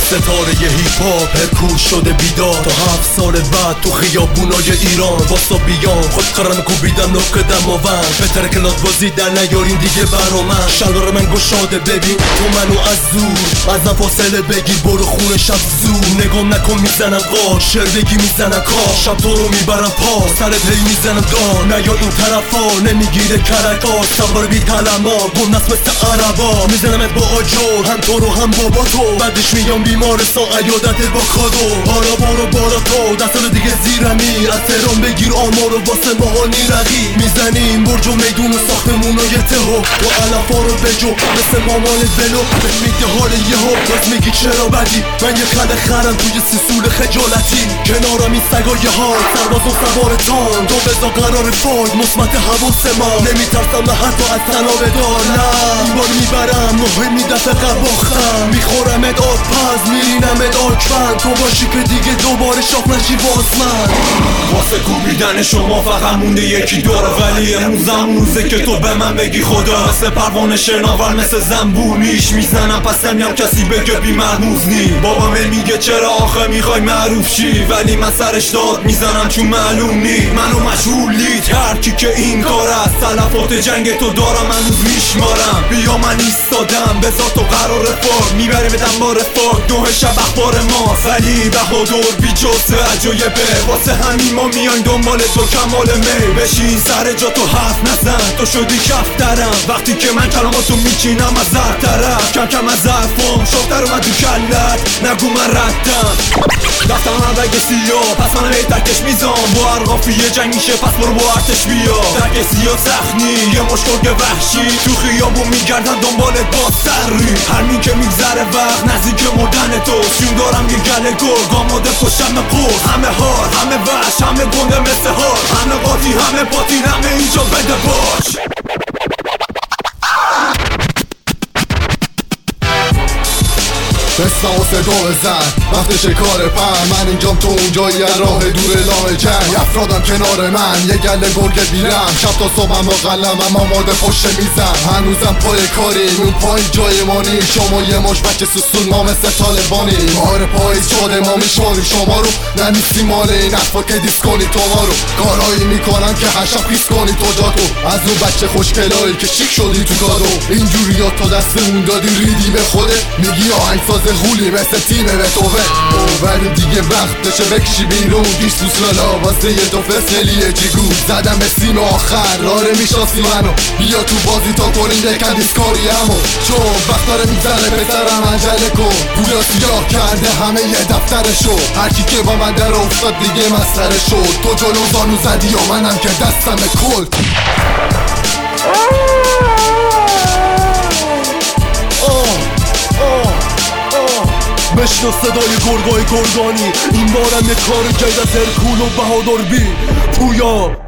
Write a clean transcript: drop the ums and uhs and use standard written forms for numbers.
ستاره هیپ هاپ پرکور شده بیدار تا 7 سال بعد تو خیابونای ایران واسا بیان خود قرن کوبیدم نوک دماوند بهتره که لات بازی در نیارین دیگه برا من شلوار من گشاده ببین تو منو از زور ازم فاصله بگیر برو خونه شب زور نگام نکن میزنم قار شعر بگی میزنم کار شب تو رو میبرم پا سرت هی میزنم دار نیا این طرفا نمیگیره کرکا سوار بی تلما گمنس مثل عربا میزنمت با آجور هم تو رو هم بابا تو بعدش میام بیمارستان عیادت با کادو حالا برو بالا تو دستان دیگه زیرمی از تهران بگیر آمارو واسه ماهانی رقی میزنیم برج و میدون و ساختمونای تهو و علفا رو بجو مثل مامان ولو بهت میگه حال یهو باز میگی چرا بدی من یه کل خرم توی سیسول خجالتی کنارم این سگای هار سرباز و سوار تان تو بزا قرار فاید مثبت حواس ما نمیترسم نه حتی از تناب دار نه این بار میبرم مهمی دفعه قباختم میخورمت آب پز میرینمت آکفن تو باشی که دیگه دوباره شاف نشی واسمن واسه کوبیدن شما فقط مونده یکی دوره ولی امروزم روزه که تو به من بگی خدا مثل پروانه شناور مثل زنبونیش میزنم پس نمیام کسی بگه بی مرموز نی بابا میگه چرا آخه میخوای معروف شی ولی من سرش داد میزنم چون معلوم نی منو مشغول لید هرکی که این کار است تلفات جنگ تو دارم من روز میشمارم بیا من ایستادم بذار تو قرار فاق میبری بدم بار فاق دوه شب اخبار ما ولی بهادر بی جزه عجایبه واسه همین ما میایم دنبال تو کمال می بشین سر جا تو حرف نزن تو شدی کفترم وقتی که من کلاماتو میچینم از هر طرف کم کم از حرفم شفتر اومد تو کلت نگو من ردم دفتم من رگ سیاه پس من هی ترکش میزام با ارغافی جنگ میشه پس برو با ارتش بیا درک سیاه سخنی یه مشکرگ وحشی تو خیابون میگردن دنبالت با سری همین که میگذره وقت نزدیک مردن تو سیون دارم یه گله گرگ آماده پشتم قرد همه هار همه وحش همه گنده مثل هار همه قاطی همه پاتی همه اینجا بده باش بسنا و صدا بزن وقت شکار پر من اینجام تو اونجایی راه دور لاه جنگ افرادم کنار من یه گله گرگ بیرم شب تا صبحم با قلمم آماده پشت میزم هنوزم پای کاریم اون پای جای مانی شما یه مش بچه سوسون ما مثل طالبانی بهار پاییز شده ما میشونیم شما رو نمیستی مال این حرفا که دیس کنی تو ما رو کارایی میکنم که هر شب خیس کنی تو جاتو از اون بچه خوشگلایی که شیک شدی تو کادو اینجوری ها تا دست اون دادی ریدی به خوده میگی آهنگساز غولی مثل تیم بتوون ولی دیگه وقتشه بکشی بیرون گیش سوسلالا واسه یه تو فسنلیه جیگو زدم به سیم آخر راره میشناسی منو بیا تو بازی تا کنیم یکن دیسکاری همو چون وقت داره میگذره پسرم عجله کن پویا سیاه کرده همه یه دفترشو هرکی که با من در افتاد دیگه مسخره شد تو جلو زانو زدی و منم که دستم کل بشنو صدای گرگای گرگانی این بارم یه کار جید از هرکول و بهادر بی پویا